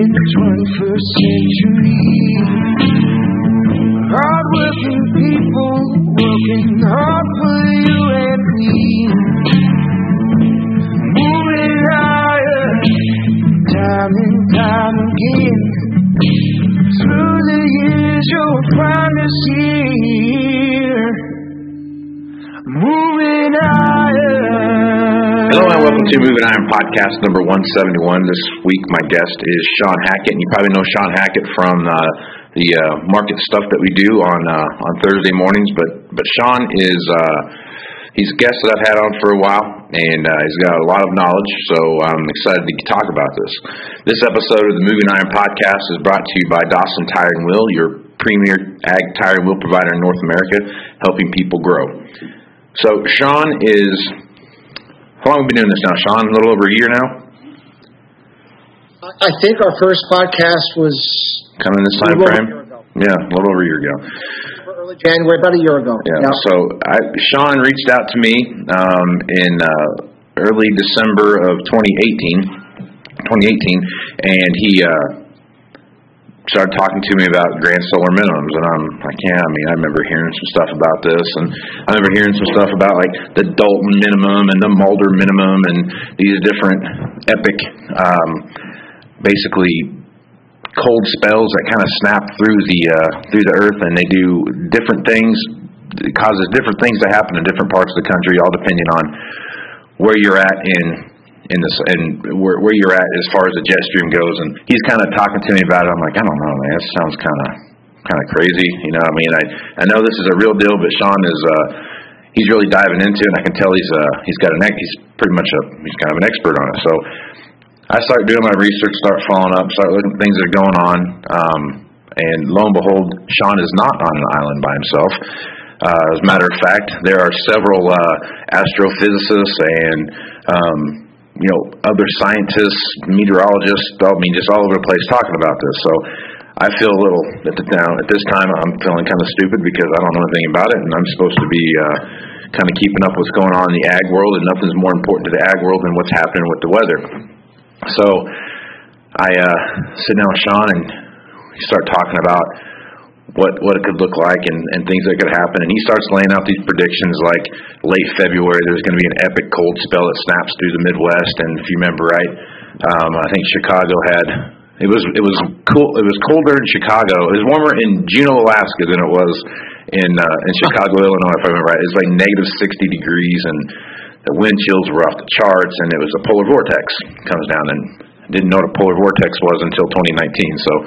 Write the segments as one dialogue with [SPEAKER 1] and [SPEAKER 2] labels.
[SPEAKER 1] in the 21st century. Hard-working people working hard for you and me. Moving higher, time and time again. Through the years you'll find us here. Moving higher.
[SPEAKER 2] Hello and welcome to Moving Iron Podcast number 171. This week my guest is Sean Hackett, and you probably know Sean Hackett from the market stuff that we do on Thursday mornings. But Sean is he's a guest that I've had on for a while, and he's got a lot of knowledge. So I'm excited to talk about this. This episode of the Moving Iron Podcast is brought to you by Dawson Tire and Wheel, your premier ag tire and wheel provider in North America, helping people grow. So Sean is. How long have we been doing this now, Sean? A little over a year now?
[SPEAKER 3] I think our first podcast was...
[SPEAKER 2] Kind of in this time frame? Yeah, a little over a year ago.
[SPEAKER 3] Early January, about a year ago.
[SPEAKER 2] Yeah. So Sean reached out to me in early December of 2018, and he started talking to me about grand solar minimums, and I'm like, yeah, I remember hearing some stuff about this, and I remember hearing some stuff about like the Dalton minimum and the Mulder minimum, and these different epic, basically cold spells that kind of snap through the earth, and they do different things. It causes different things to happen in different parts of the country, all depending on where you're at in this, and where you're at as far as the jet stream goes. And he's kind of talking to me about it. I'm like, I don't know, man. This sounds kind of crazy. You know, I know this is a real deal, but Sean is he's really diving into it. And I can tell he's pretty much he's kind of an expert on it. So I start doing my research, start following up, start looking at things that are going on, and lo and behold, Sean is not on an island by himself. As a matter of fact, there are several astrophysicists and other scientists, meteorologists, just all over the place talking about this. So I feel a little, at this time, I'm feeling kind of stupid because I don't know anything about it, and I'm supposed to be kind of keeping up what's going on in the ag world, and nothing's more important to the ag world than what's happening with the weather. So I sit down with Sean, and we start talking about what it could look like and things that could happen. And he starts laying out these predictions like late February there's going to be an epic cold spell that snaps through the Midwest. And if you remember right, I think Chicago it was cool. It was colder in Chicago. It was warmer in Juneau, Alaska than it was in Chicago, Illinois, if I remember right. It was like negative 60 degrees, and the wind chills were off the charts, and it was a polar vortex comes down, and I didn't know what a polar vortex was until 2019. So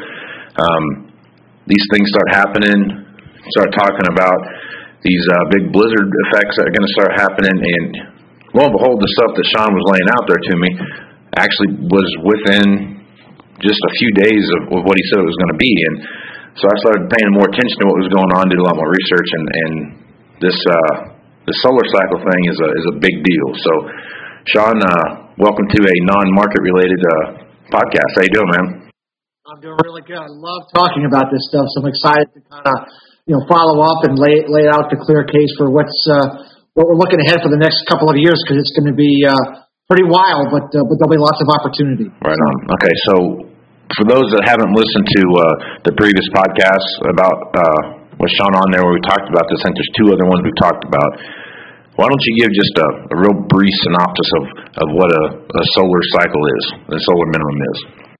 [SPEAKER 2] these things start happening, start talking about these big blizzard effects that are going to start happening, and lo and behold, the stuff that Sean was laying out there to me actually was within just a few days of what he said it was going to be. And so I started paying more attention to what was going on, did a lot more research, and this the solar cycle thing is a big deal. So Sean, welcome to a non-market related podcast. How you doing, man?
[SPEAKER 3] I'm doing really good. I love talking about this stuff, so I'm excited to kind of, follow up and lay out the clear case for what we're looking ahead for the next couple of years, because it's going to be pretty wild, but there'll be lots of opportunity.
[SPEAKER 2] Right on. Okay, so for those that haven't listened to the previous podcasts about with Sean on there where we talked about this, I think there's two other ones we've talked about. Why don't you give just a real brief synopsis of what a solar cycle is, the solar minimum is?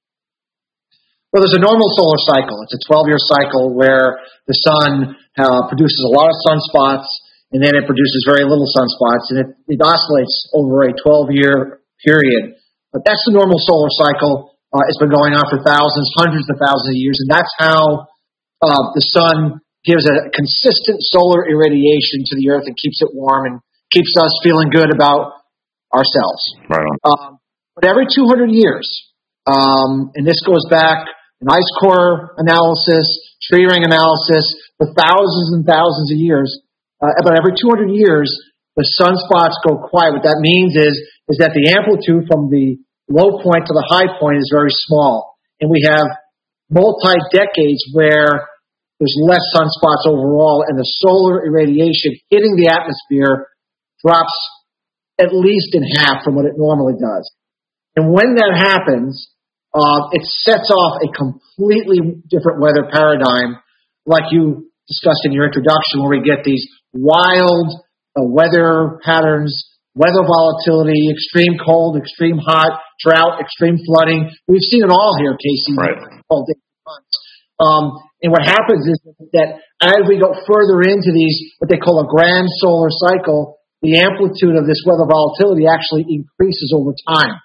[SPEAKER 3] Well, there's a normal solar cycle. It's a 12-year cycle where the sun produces a lot of sunspots, and then it produces very little sunspots, and it oscillates over a 12-year period. But that's the normal solar cycle. It's been going on for hundreds of thousands of years, and that's how the sun gives a consistent solar irradiation to the earth and keeps it warm and keeps us feeling good about ourselves.
[SPEAKER 2] Right on.
[SPEAKER 3] But every 200 years, and this goes back an ice core analysis, tree ring analysis, for thousands and thousands of years. But every 200 years, the sunspots go quiet. What that means is that the amplitude from the low point to the high point is very small. And we have multi-decades where there's less sunspots overall, and the solar irradiation hitting the atmosphere drops at least in half from what it normally does. And when that happens, it sets off a completely different weather paradigm, like you discussed in your introduction, where we get these wild weather patterns, weather volatility, extreme cold, extreme hot, drought, extreme flooding. We've seen it all here, Casey.
[SPEAKER 2] Right.
[SPEAKER 3] All day months. And what happens is that as we go further into these, what they call a grand solar cycle, the amplitude of this weather volatility actually increases over time.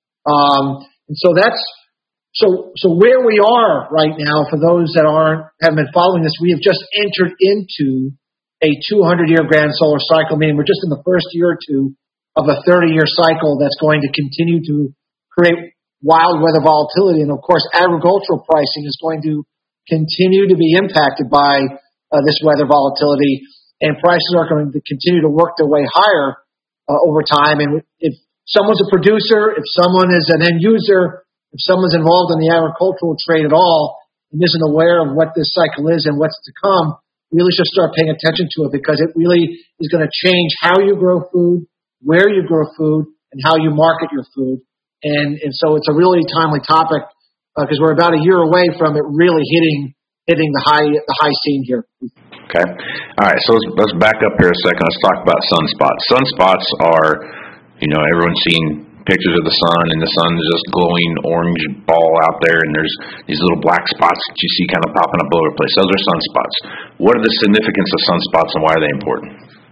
[SPEAKER 3] And so that's, so where we are right now, for those that haven't been following this, we have just entered into a 200-year grand solar cycle, meaning we're just in the first year or two of a 30-year cycle that's going to continue to create wild weather volatility. And of course, agricultural pricing is going to continue to be impacted by this weather volatility, and prices are going to continue to work their way higher over time. And if someone's a producer, if someone is an end user, if someone's involved in the agricultural trade at all and isn't aware of what this cycle is and what's to come, really should start paying attention to it, because it really is going to change how you grow food, where you grow food, and how you market your food. And so it's a really timely topic, because we're about a year away from it really hitting the high scene here.
[SPEAKER 2] Okay. All right. So let's back up here a second. Let's talk about sunspots. Sunspots are, everyone's seen pictures of the sun, and the sun is just glowing orange ball out there, and there's these little black spots that you see kind of popping up all over the place. Those are sunspots. What are the significance of sunspots, and why are they important?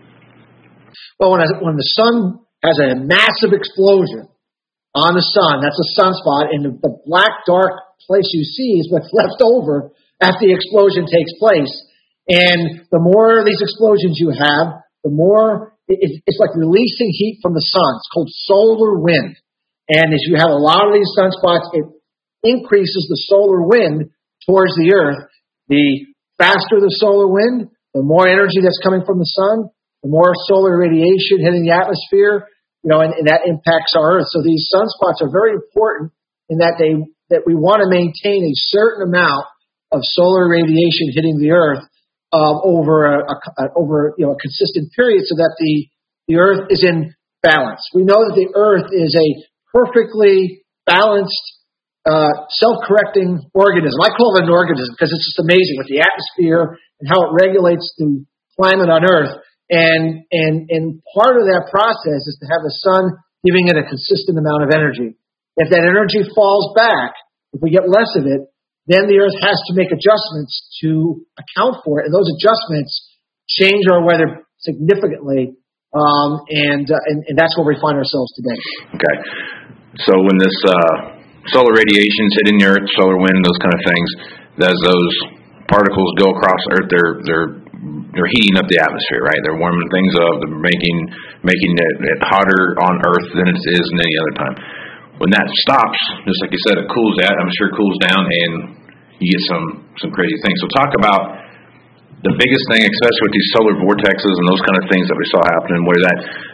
[SPEAKER 3] Well, when the sun has a massive explosion on the sun, that's a sunspot, and the black, dark place you see is what's left over after the explosion takes place. And the more of these explosions you have, the more it's like releasing heat from the sun. It's called solar wind. And as you have a lot of these sunspots, it increases the solar wind towards the earth. The faster the solar wind, the more energy that's coming from the sun, the more solar radiation hitting the atmosphere, and that impacts our earth. So these sunspots are very important in that we want to maintain a certain amount of solar radiation hitting the earth over a consistent period, so that the earth is in balance. We know that the earth is a perfectly balanced, self-correcting organism. I call it an organism because it's just amazing with the atmosphere and how it regulates the climate on earth. And part of that process is to have the sun giving it a consistent amount of energy. If that energy falls back, if we get less of it, then the earth has to make adjustments to account for it. And those adjustments change our weather significantly. And that's where we find ourselves today.
[SPEAKER 2] Okay. So when this solar radiation's hitting the earth, solar wind, those kind of things, as those particles go across Earth, they're heating up the atmosphere, right? They're warming things up, they're making it hotter on Earth than it is in any other time. When that stops, just like you said, it cools down. I'm sure it cools down, and you get some crazy things. So talk about the biggest thing, especially with these solar vortexes and those kind of things that we saw happening, where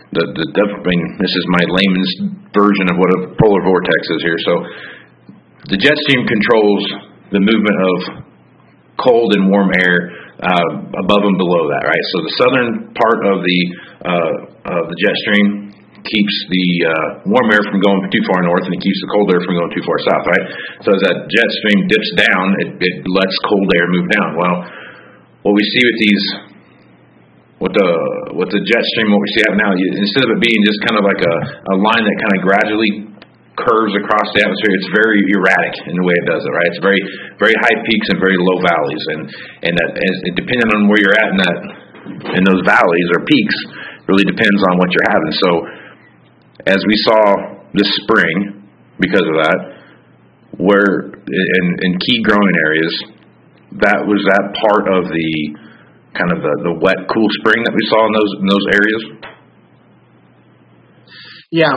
[SPEAKER 2] this is my layman's version of what a polar vortex is here. So the jet stream controls the movement of cold and warm air above and below that, right? So the southern part of the jet stream keeps the warm air from going too far north, and it keeps the cold air from going too far south, right? So as that jet stream dips down, it lets cold air move down. Well, what we see with the jet stream, what we see out now, instead of it being just kind of like a line that kind of gradually curves across the atmosphere, it's very erratic in the way it does it, right? It's very, very high peaks and very low valleys, and that, depending on where you're at in those valleys or peaks, really depends on what you're having. So as we saw this spring, because of that, where in key growing areas, that was that part of the kind of the wet, cool spring that we saw in those areas.
[SPEAKER 3] Yeah,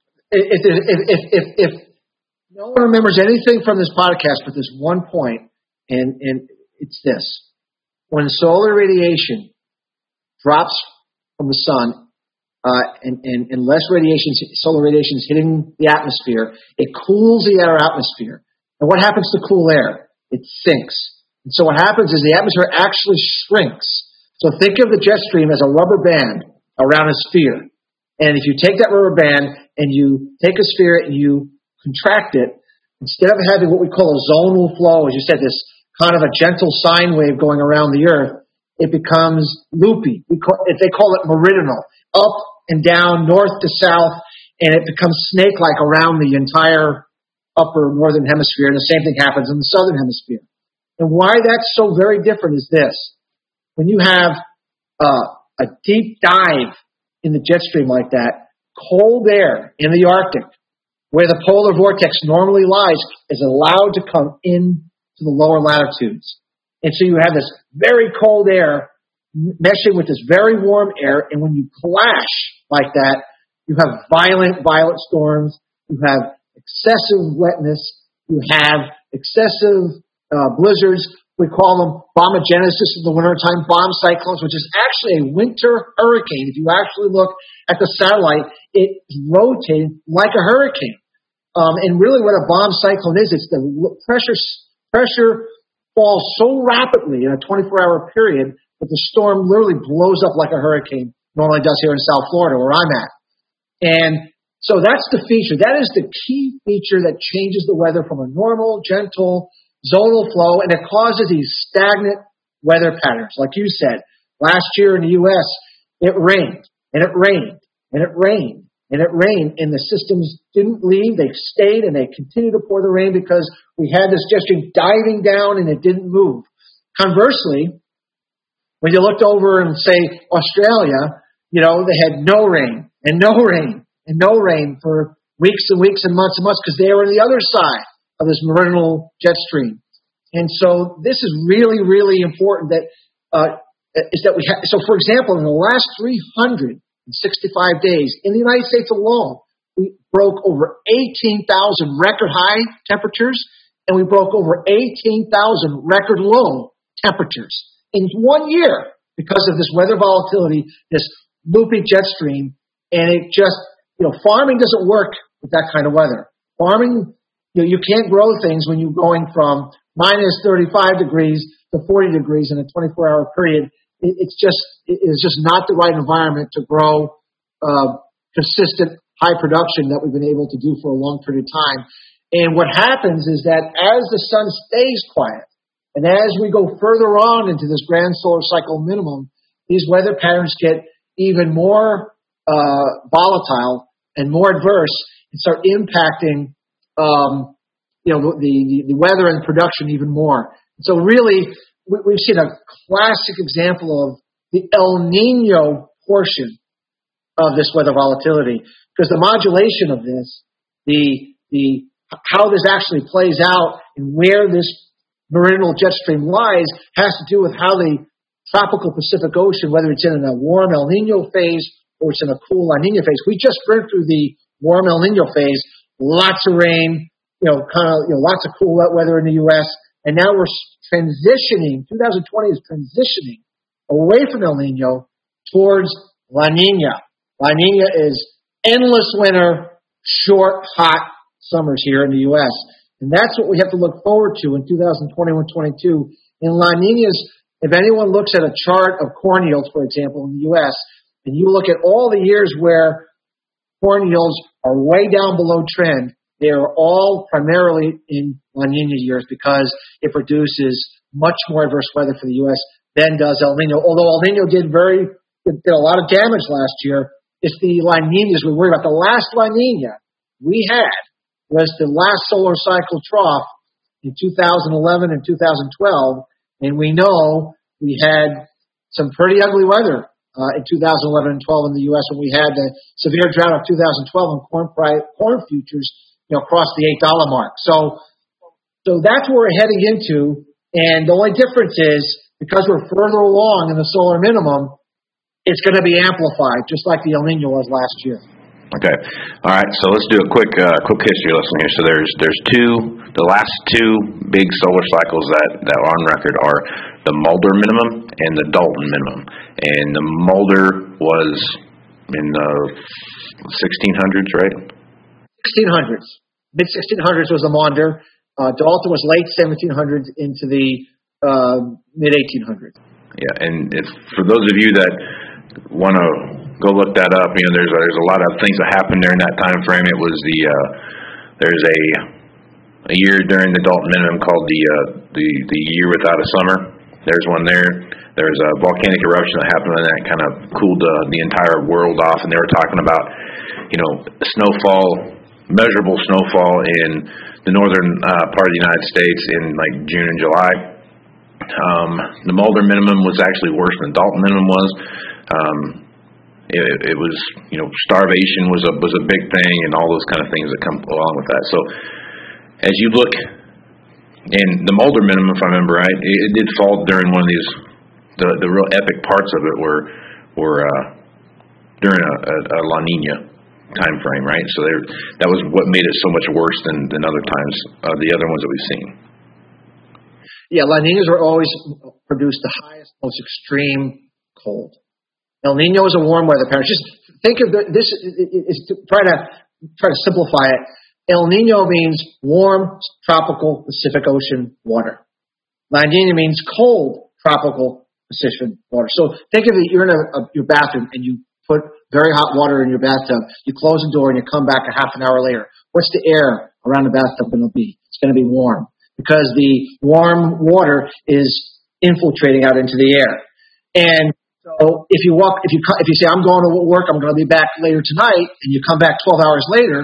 [SPEAKER 3] if no one remembers anything from this podcast but this one point, and it's this: when solar radiation drops from the sun, and less solar radiation is hitting the atmosphere, it cools the outer atmosphere. And what happens to cool air? It sinks. And so what happens is the atmosphere actually shrinks. So think of the jet stream as a rubber band around a sphere. And if you take that rubber band and you take a sphere and you contract it, instead of having what we call a zonal flow, as you said, this kind of a gentle sine wave going around the Earth, it becomes loopy. They call it meridional, up and down, north to south, and it becomes snake-like around the entire upper northern hemisphere, and the same thing happens in the southern hemisphere. And why that's so very different is this. When you have a deep dive in the jet stream like that, cold air in the Arctic, where the polar vortex normally lies, is allowed to come into the lower latitudes. And so you have this very cold air meshing with this very warm air, and when you clash like that, you have violent storms, you have excessive wetness, you have excessive blizzards. We call them bombogenesis in the wintertime, bomb cyclones, which is actually a winter hurricane. If you actually look at the satellite, it's rotating like a hurricane. And really what a bomb cyclone is, it's the pressure falls so rapidly in a 24-hour period that the storm literally blows up like a hurricane normally does here in South Florida, where I'm at. And so that's the feature. That is the key feature that changes the weather from a normal, gentle, zonal flow, and it causes these stagnant weather patterns. Like you said, last year in the U.S., it rained, and it rained, and it rained, and it rained, and the systems didn't leave. They stayed, and they continued to pour the rain because we had this jet stream diving down, and it didn't move. Conversely, when you looked over in, say, Australia, they had no rain, and no rain, and no rain for weeks and weeks and months because they were on the other side of this meridional jet stream. And so this is really, really important that we have. So, for example, in the last 365 days in the United States alone, we broke over 18,000 record high temperatures, and we broke over 18,000 record low temperatures in 1 year because of this weather volatility, this loopy jet stream. And it just, farming doesn't work with that kind of weather. Farming, you can't grow things when you're going from minus 35 degrees to 40 degrees in a 24-hour period. It's just not the right environment to grow consistent high production that we've been able to do for a long period of time. And what happens is that as the sun stays quiet, and as we go further on into this grand solar cycle minimum, these weather patterns get even more volatile and more adverse and start impacting the weather and production even more. So really, we've seen a classic example of the El Nino portion of this weather volatility, because the modulation of this, the how this actually plays out and where this meridional jet stream lies has to do with how the tropical Pacific Ocean, whether it's in a warm El Nino phase or it's in a cool La Nina phase. We just went through the warm El Nino phase, lots of rain, lots of cool wet weather in the U.S. And now we're transitioning, 2020 is transitioning away from El Nino towards La Nina. La Nina is endless winter, short, hot summers here in the U.S. And that's what we have to look forward to in 2021-22. In La Ninas, if anyone looks at a chart of corn yields, for example, in the U.S., and you look at all the years where corn yields are way down below trend, they are all primarily in La Nina years because it produces much more adverse weather for the U.S. than does El Nino. Although El Nino did a lot of damage last year, it's the La Ninas we worry about. The last La Nina we had was the last solar cycle trough in 2011 and 2012, and we know we had some pretty ugly weather in 2011 and 12 in the U.S. when we had the severe drought of 2012 and corn futures, crossed the $8 mark. So that's what we're heading into, and the only difference is because we're further along in the solar minimum, it's going to be amplified, just like the El Nino was last year.
[SPEAKER 2] Okay. All right. So let's do a quick history lesson here. So the last two big solar cycles that are on record are the Mulder minimum and the Dalton minimum. And the Mulder was in the 1600s, right?
[SPEAKER 3] 1600s. Mid-1600s was the Mulder. Dalton was late 1700s into the mid-1800s. Yeah.
[SPEAKER 2] And for those of you that want to go look that up, there's a lot of things that happened during that time frame. It was there's a a year during the Dalton minimum called the year without a summer. There's one there. There's a volcanic eruption that happened, and that kind of cooled the entire world off. And they were talking about, snowfall, measurable snowfall in the northern part of the United States in like June and July. The Mulder minimum was actually worse than the Dalton minimum was. It was, starvation was a big thing, and all those kind of things that come along with that. So, as you look, and the Mulder minimum, if I remember right, it did fall during one of these, the real epic parts of it were during a La Nina time frame, right? So that was what made it so much worse than other times, the other ones that we've seen.
[SPEAKER 3] Yeah, La Ninas are always produce the highest, most extreme cold. El Nino is a warm weather pattern. Just think of this is to try to simplify it. El Nino means warm, tropical Pacific Ocean water. La Nina means cold, tropical Pacific water. So think of it, you're in your bathroom and you put very hot water in your bathtub. You close the door and you come back a half an hour later. What's the air around the bathtub going to be? It's going to be warm because the warm water is infiltrating out into the air. And so if you say, I'm going to work, I'm going to be back later tonight, and you come back 12 hours later,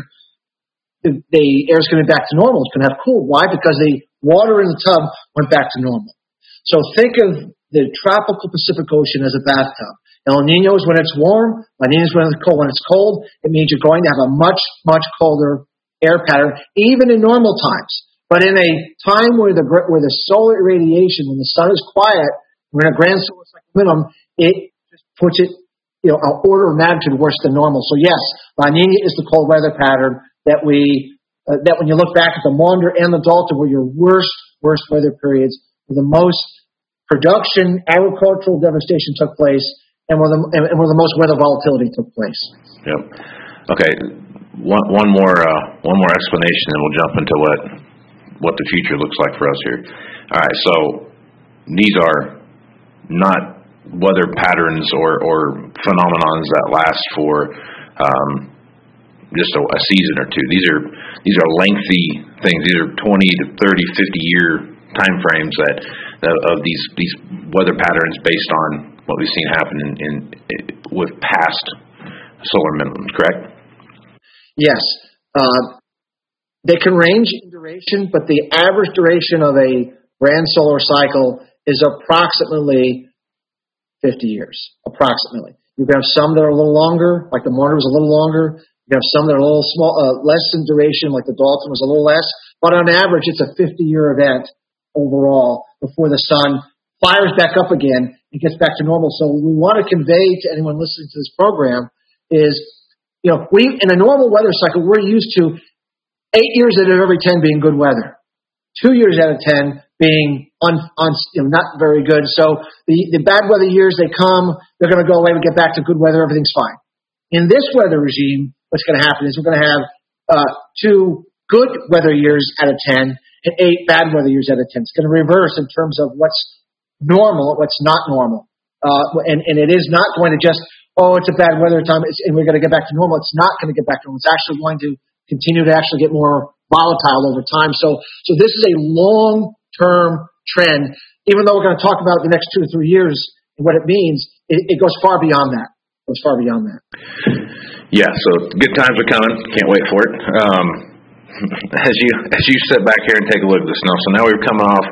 [SPEAKER 3] the air is going to be back to normal. It's going to have cooled. Why? Because the water in the tub went back to normal. So think of the tropical Pacific Ocean as a bathtub. El Nino is when it's warm. La Nina is when it's cold. When it's cold, it means you're going to have a much, much colder air pattern, even in normal times. But in a time where the solar irradiation, when the sun is quiet, we're in a grand solar cycle minimum, it just puts it, an order of magnitude worse than normal. So yes, La Nina is the cold weather pattern that when you look back at the Maunder and the Dalton were your worst weather periods, where the most production, agricultural devastation took place, and where the most weather volatility took place.
[SPEAKER 2] Yep. Okay. One more explanation, and we'll jump into what the future looks like for us here. All right. So these are not weather patterns or phenomenons that last for just a season or two. These are lengthy things. These are 20 to 30, 50 year time frames of these weather patterns based on what we've seen happen with past solar minimums, correct?
[SPEAKER 3] Yes. They can range in duration, but the average duration of a grand solar cycle is approximately 50 years, approximately. You can have some that are a little longer, like the Maunder was a little longer. You can have some that are a little less in duration, like the Dalton was a little less. But on average, it's a 50-year event overall before the sun fires back up again and gets back to normal. So what we want to convey to anyone listening to this program is, in a normal weather cycle, we're used to 8 years out of every 10 being good weather, 2 years out of 10 being not very good. So the bad weather years, they come, they're going to go away, we get back to good weather, everything's fine. In this weather regime, what's going to happen is we're going to have 2 good weather years out of 10 and 8 bad weather years out of 10. It's going to reverse in terms of what's normal, what's not normal. And it is not going to just, it's a bad weather time and we're going to get back to normal. It's not going to get back to normal. It's actually going to continue to actually get more volatile over time. So this is a long-term trend. Even though we're going to talk about the next 2 or 3 years and what it means, it goes far beyond that.
[SPEAKER 2] Yeah, so good times are coming. Can't wait for it. As you sit back here and take a look at the snow, so now we're coming off,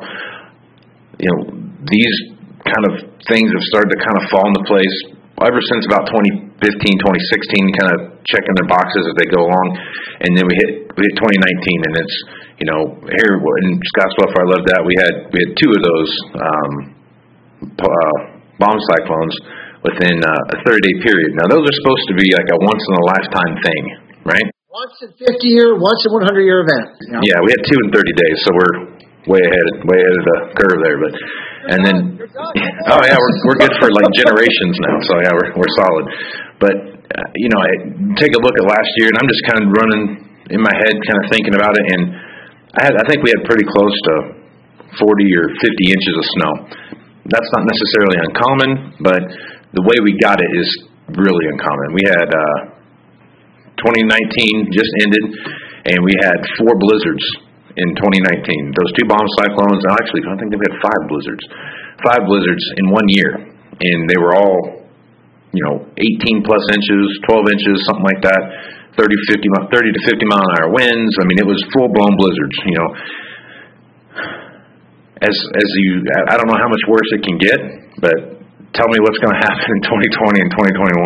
[SPEAKER 2] these kind of things have started to kind of fall into place ever since about 2015, 2016, kind of checking their boxes as they go along, and then we hit 2019, and it's here in Scottsbluff, I love that we had 2 of those bomb cyclones within a 30-day period. Now those are supposed to be like a once in a lifetime thing, right?
[SPEAKER 3] Once in 50-year, once in 100-year event.
[SPEAKER 2] Yeah, we had 2 in 30 days, so we're way ahead of the curve there. But and then we're good for like generations now. So yeah, we're solid. But I take a look at last year, and I'm just kind of running in my head, kind of thinking about it, and I think we had pretty close to 40 or 50 inches of snow. That's not necessarily uncommon, but the way we got it is really uncommon. We had 2019 just ended, and we had 4 blizzards in 2019. Those 2 bomb cyclones, and actually, I think we had 5 blizzards. 5 blizzards in 1 year. And they were all, 18 plus inches, 12 inches, something like that. 30 to 50 mile an hour winds. I mean, it was full-blown blizzards, I don't know how much worse it can get, but tell me what's going to happen in 2020 and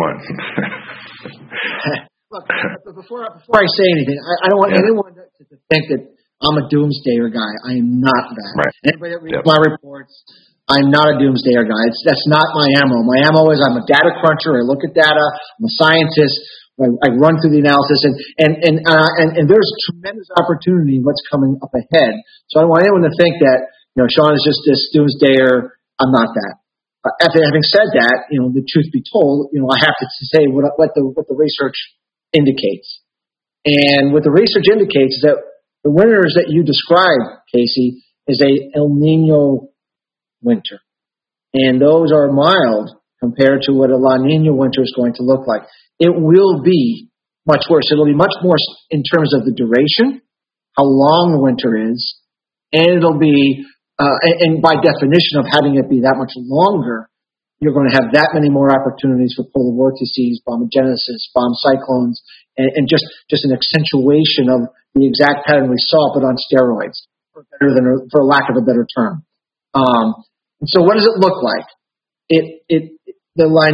[SPEAKER 2] 2021.
[SPEAKER 3] Look, before I say anything, I don't want anyone to think that I'm a doomsdayer guy. I am not that.
[SPEAKER 2] Right.
[SPEAKER 3] Anybody that reads my reports, I'm not a doomsdayer guy. That's not my ammo. My ammo is I'm a data cruncher. I look at data. I'm a scientist. I run through the analysis, and there's tremendous opportunity in what's coming up ahead. So I don't want anyone to think that Sean is just this doomsdayer. I'm not that. After having said that, the truth be told, I have to say what the research indicates, and what the research indicates is that the winters that you described, Casey, is a El Nino winter, and those are mild compared to what a La Nina winter is going to look like. It will be much worse. It'll be much more in terms of the duration, how long the winter is, and it'll be, and by definition of having it be that much longer, you're going to have that many more opportunities for polar vortices, bombogenesis, bomb cyclones, and just an accentuation of the exact pattern we saw, but on steroids, for lack of a better term. And so, what does it look like? The La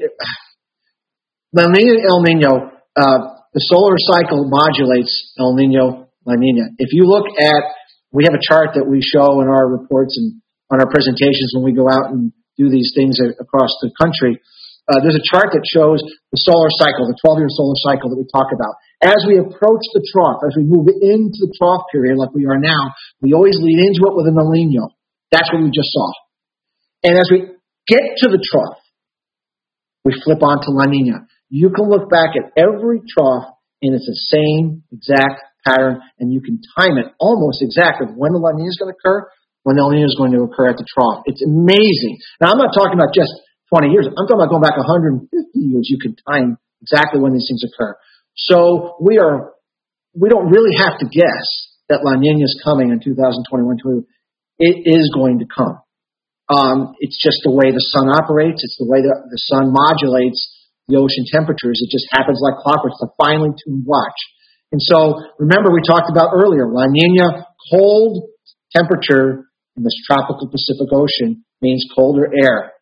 [SPEAKER 3] Nina, El Nino, the solar cycle modulates El Nino, La Nina. If you look at, we have a chart that we show in our reports and on our presentations when we go out and do these things across the country. There's a chart that shows the solar cycle, the 12-year solar cycle that we talk about. As we approach the trough, as we move into the trough period like we are now, we always lead into it with an El Nino. That's what we just saw. And as we get to the trough, we flip on to La Nina. You can look back at every trough, and it's the same exact pattern, and you can time it almost exactly when the La Nina is going to occur, when the El Nino is going to occur at the trough. It's amazing. Now, I'm not talking about just 20 years. I'm talking about going back 150 years. You can time exactly when these things occur. So we don't really have to guess that La Nina is coming in 2021. It is going to come. It's just the way the sun operates. It's the way that the sun modulates the ocean temperatures. It just happens like clockwork. It's a finely tuned watch. And so, remember we talked about earlier, La Nina, cold temperature in this tropical Pacific Ocean means colder air.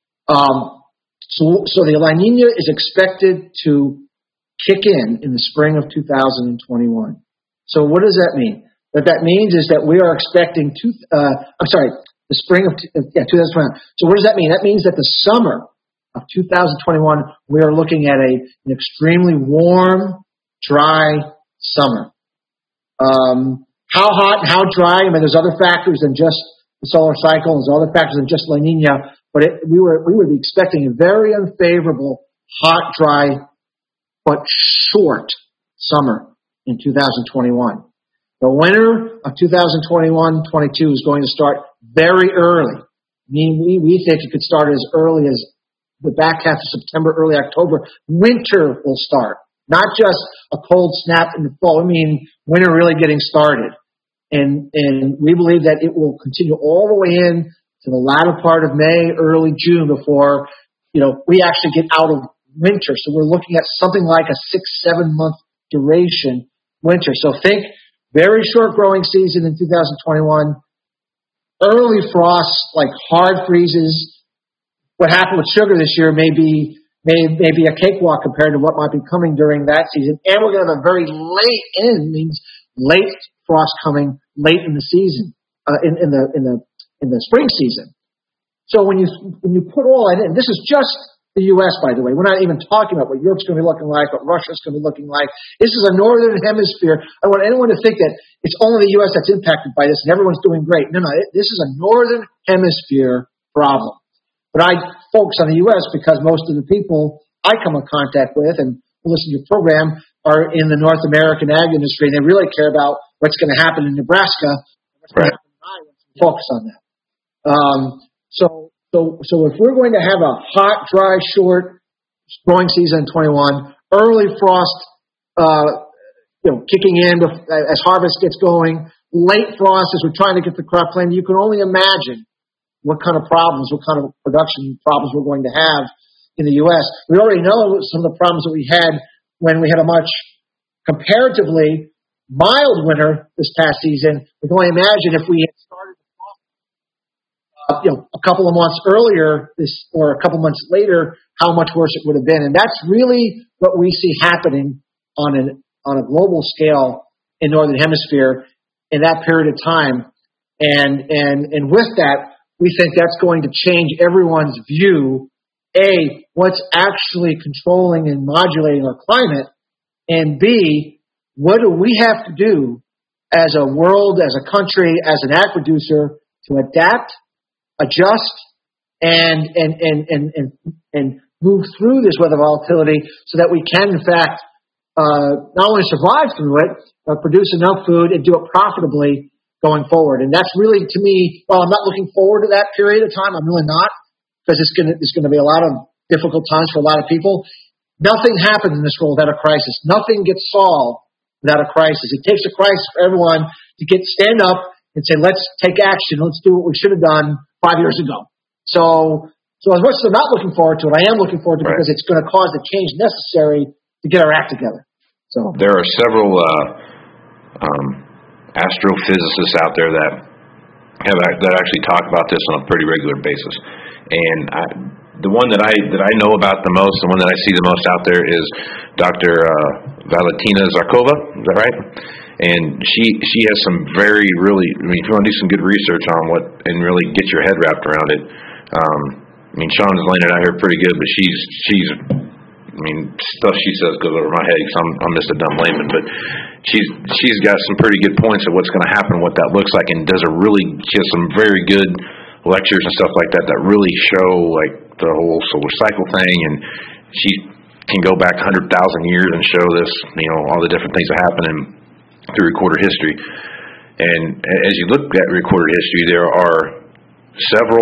[SPEAKER 3] So the La Nina is expected to kick in the spring of 2021. So what does that mean? What that means is that we are expecting the spring of 2021. So what does that mean? That means that the summer of 2021, we are looking at an extremely warm, dry summer. How hot and how dry? I mean, there's other factors than just the solar cycle. There's other factors than just La Nina. But we would be expecting a very unfavorable, hot, dry, but short summer in 2021. The winter of 2021-22 is going to start very early. I mean, we think it could start as early as the back half of September, early October. Winter will start, not just a cold snap in the fall. I mean, winter really getting started. And we believe that it will continue all the way in to the latter part of May, early June before, we actually get out of winter. So we're looking at something like a 6-7 month duration winter. So think very short growing season in 2021, early frosts, like hard freezes. What happened with sugar this year may be a cakewalk compared to what might be coming during that season. And we're going to have a very late end, means late frost coming late in the season, in the spring season. So when you put all that in, this is just the U.S., by the way. We're not even talking about what Europe's going to be looking like, what Russia's going to be looking like. This is a northern hemisphere. I don't want anyone to think that it's only the U.S. that's impacted by this and everyone's doing great. No, this is a northern hemisphere problem. But I focus on the U.S. because most of the people I come in contact with and who listen to your program are in the North American ag industry, and they really care about what's going to happen in Nebraska, what's going to happen in Iowa. Focus on that. So if we're going to have a hot, dry, short growing season in 21, early frost, kicking in as harvest gets going, late frost as we're trying to get the crop planted. You can only imagine what kind of problems, what kind of production problems we're going to have in the U.S. We already know some of the problems that we had when we had a much comparatively mild winter this past season. We can only imagine if we had started a couple of months earlier or a couple months later, how much worse it would have been. And that's really what we see happening on a global scale in Northern Hemisphere in that period of time. And with that, we think that's going to change everyone's view, A, what's actually controlling and modulating our climate, and B, what do we have to do as a world, as a country, as an ag producer to adapt, adjust, and move through this weather volatility so that we can, in fact, not only survive through it, but produce enough food and do it profitably going forward. And that's really, to me, while I'm not looking forward to that period of time, I'm really not, because it's going to be a lot of difficult times for a lot of people. Nothing happens in this world without a crisis. Nothing gets solved without a crisis. It takes a crisis for everyone to stand up and say, let's take action. Let's do what we should have done 5 years ago. So as much as I'm not looking forward to it, I am looking forward to it because it's going to cause the change necessary to get our act together. So
[SPEAKER 2] there are several astrophysicists out there that actually talk about this on a pretty regular basis, and the one that I know about the most, the one that I see the most out there is Dr. Valentina Zarkova. Is that right? And she has some very really. I mean, if you want to do some good research on what and really get your head wrapped around it. I mean, Sean is laying it out here pretty good, but she's. I mean, stuff she says goes over my head because I'm just a dumb layman, but she's got some pretty good points of what's going to happen, what that looks like, and she has some very good lectures and stuff like that that really show like the whole solar cycle thing, and she can go back 100,000 years and show this, all the different things that happen through recorded history. And as you look at recorded history, there are several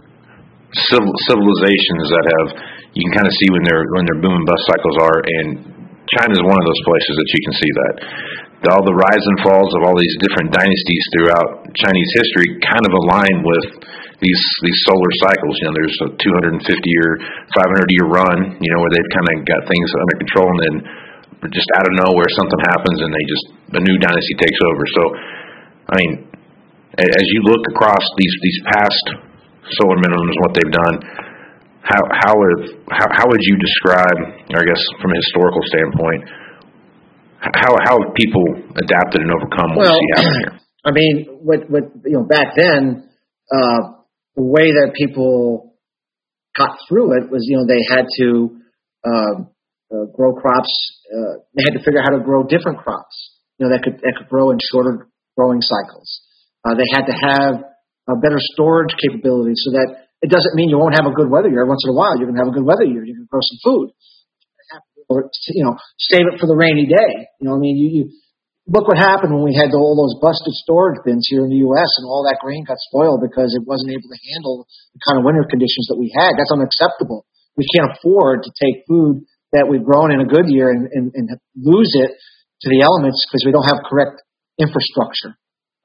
[SPEAKER 2] civilizations that have. You can kind of see when their boom and bust cycles are, and China is one of those places that you can see that. All the rise and falls of all these different dynasties throughout Chinese history kind of align with these solar cycles. There's a 250-year, 500-year run, where they've kind of got things under control, and then just out of nowhere something happens, and a new dynasty takes over. So, I mean, as you look across these past solar minimums, what they've done. How would you describe, I guess, from a historical standpoint, how have people adapted and overcome what you see happening here?
[SPEAKER 3] I mean, back then, the way that people got through it was, they had to grow crops. They had to figure out how to grow different crops, that could grow in shorter growing cycles. They had to have a better storage capability so that. It doesn't mean you won't have a good weather year. Once in a while, you're going to have a good weather year. You can grow some food. Or, save it for the rainy day. You look what happened when we had all those busted storage bins here in the U.S. and all that grain got spoiled because it wasn't able to handle the kind of winter conditions that we had. That's unacceptable. We can't afford to take food that we've grown in a good year and lose it to the elements because we don't have correct infrastructure.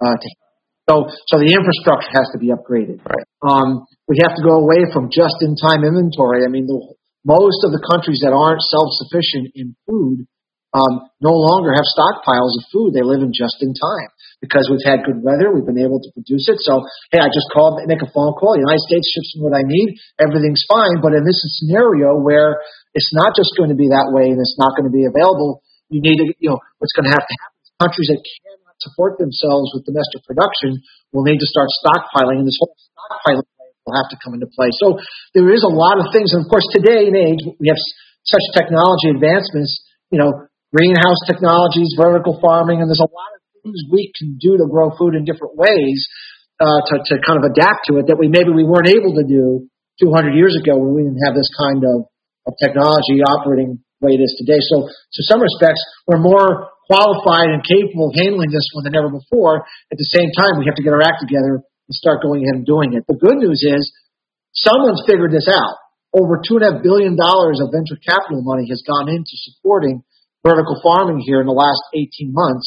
[SPEAKER 3] So the infrastructure has to be upgraded.
[SPEAKER 2] Right.
[SPEAKER 3] We have to go away from just-in-time inventory. I mean, most of the countries that aren't self-sufficient in food no longer have stockpiles of food. They live in just-in-time because we've had good weather. We've been able to produce it. So, hey, I just make a phone call. The United States ships me what I need. Everything's fine. But in this scenario where it's not just going to be that way and it's not going to be available, you need to, what's going to happen is countries that cannot support themselves with domestic production will need to start stockpiling, and this whole stockpiling will have to come into play. So there is a lot of things, and of course today and age we have such technology advancements, greenhouse technologies, vertical farming, and there's a lot of things we can do to grow food in different ways to kind of adapt to it that we weren't able to do 200 years ago when we didn't have this kind of technology operating the way it is today. So to some respects, we're more qualified and capable of handling this one than ever before. At the same time, we have to get our act together and start going ahead and doing it. The good news is someone's figured this out. Over $2.5 billion of venture capital money has gone into supporting vertical farming here in the last 18 months.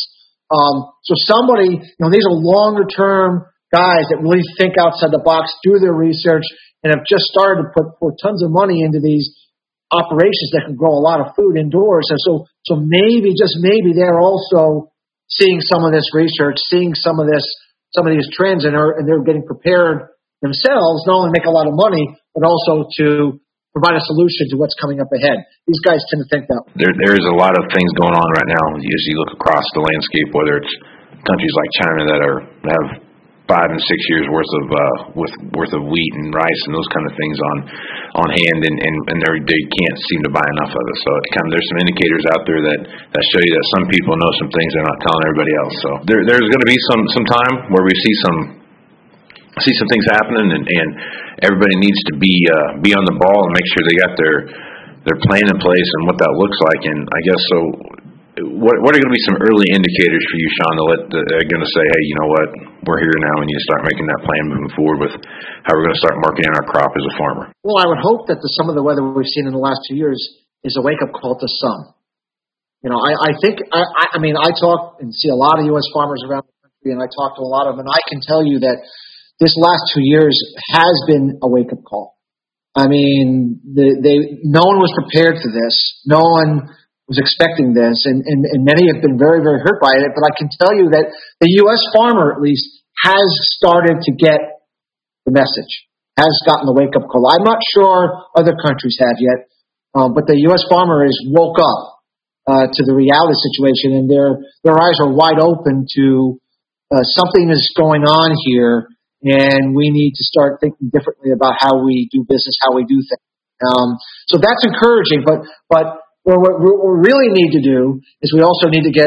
[SPEAKER 3] So somebody, these are longer term guys that really think outside the box, do their research, and have just started to pour tons of money into these operations that can grow a lot of food indoors. And so maybe, just maybe, they're also seeing some of this research, seeing some of these trends, and they're getting prepared themselves, not only make a lot of money, but also to provide a solution to what's coming up ahead. These guys tend to think that way.
[SPEAKER 2] There's a lot of things going on right now as you look across the landscape, whether it's countries like China that have 5 and 6 years worth of wheat and rice and those kind of things on hand, and they can't seem to buy enough of it. So there's some indicators out there that show you that some people know some things they're not telling everybody else. So there's going to be some time where we see some things happening, and everybody needs to be on the ball and make sure they got their plan in place and what that looks like. And I guess so. What are going to be some early indicators for you, Sean, they're going to say, hey, you know what, we're here now, and you start making that plan moving forward with how we're going to start marketing our crop as a farmer?
[SPEAKER 3] Well, I would hope that some of the weather we've seen in the last 2 years is a wake-up call to some. I think, I talk and see a lot of U.S. farmers around the country, and I talk to a lot of them, and I can tell you that this last 2 years has been a wake-up call. No one was prepared for this. No one was expecting this, and many have been very, very hurt by it. But I can tell you that the U.S. farmer, at least, has started to get the message, has gotten the wake-up call. I'm not sure other countries have yet, but the U.S. farmer has woke up to the reality situation, and their eyes are wide open to something is going on here, and we need to start thinking differently about how we do business, how we do things. So that's encouraging, but what we really need to do is we also need to get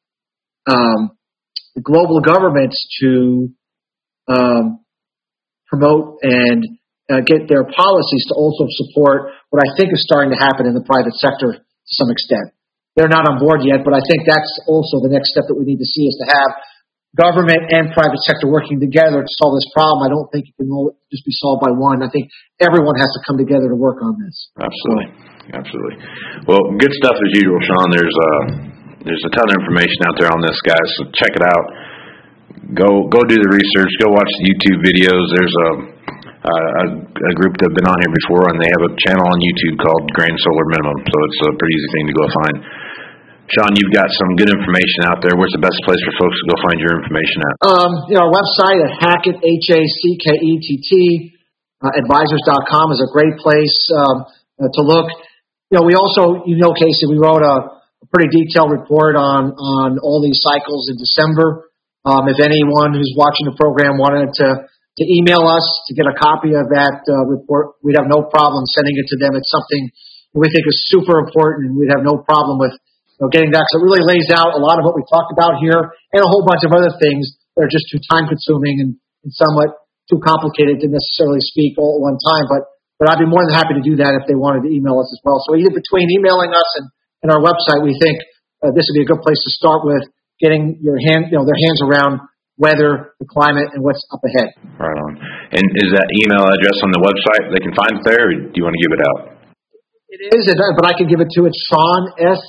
[SPEAKER 3] the global governments to promote and get their policies to also support what I think is starting to happen in the private sector to some extent. They're not on board yet, but I think that's also the next step that we need to see, is to have government and private sector working together to solve this problem. I don't think it can just be solved by one. I think everyone has to come together to work on this.
[SPEAKER 2] Absolutely. Well, good stuff as usual, Sean. There's a ton of information out there on this, guys, so check it out. Go do the research. Go watch the YouTube videos. There's a group that have been on here before, and they have a channel on YouTube called Grain Solar Minimum, so it's a pretty easy thing to go find. Sean, you've got some good information out there. Where's the best place for folks to go find your information at?
[SPEAKER 3] Our website at Hackett, Hackett, advisors.com is a great place to look. We also, Casey, we wrote a pretty detailed report on all these cycles in December. If anyone who's watching the program wanted to email us to get a copy of that report, we'd have no problem sending it to them. It's something we think is super important, and we'd have no problem with getting that. So it really lays out a lot of what we talked about here, and a whole bunch of other things that are just too time-consuming and somewhat too complicated to necessarily speak all at one time. But I'd be more than happy to do that if they wanted to email us as well. So either between emailing us and our website, we think this would be a good place to start with getting their hands around weather, the climate, and what's up ahead.
[SPEAKER 2] Right on. And is that email address on the website? They can find it there, or do you want to give it out?
[SPEAKER 3] It is, but I can give it to it. Shawn,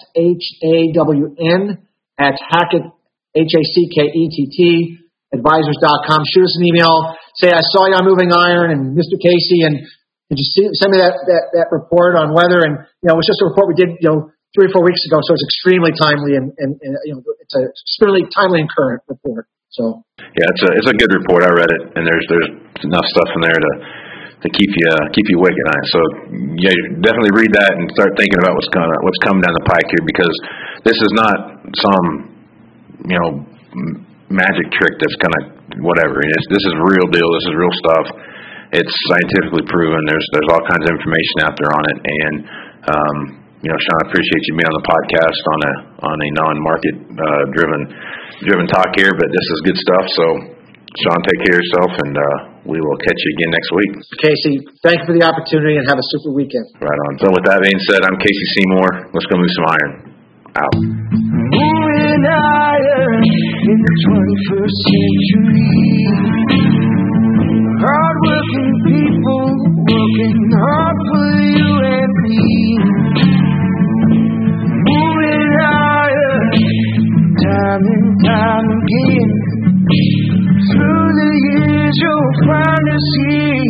[SPEAKER 3] SHAWN, at Hackett, HACKETT, advisors.com. Shoot us an email. Say, I saw you on Moving Iron and Mr. Casey, and did you send me that report on weather? And it was just a report we did 3 or 4 weeks ago, so it's extremely timely and it's a extremely timely and current report. So
[SPEAKER 2] yeah, it's a good report. I read it, and there's enough stuff in there to keep you awake at night. So yeah, definitely read that and start thinking about what's coming down the pike here, because this is not some magic trick that's gonna whatever. This is real deal. This is real stuff. It's scientifically proven. There's all kinds of information out there on it, and Sean, I appreciate you being on the podcast on a non-market driven talk here, but this is good stuff. So Sean, take care of yourself, and we will catch you again next week.
[SPEAKER 3] Casey, thank you for the opportunity, and have a super weekend.
[SPEAKER 2] Right on. So with that being said, I'm Casey Seymour. Let's go move some iron. Out.
[SPEAKER 1] Moving iron in the 21st century. Hard-working people working hard for you and me. Moving iron, time and time is your finest year.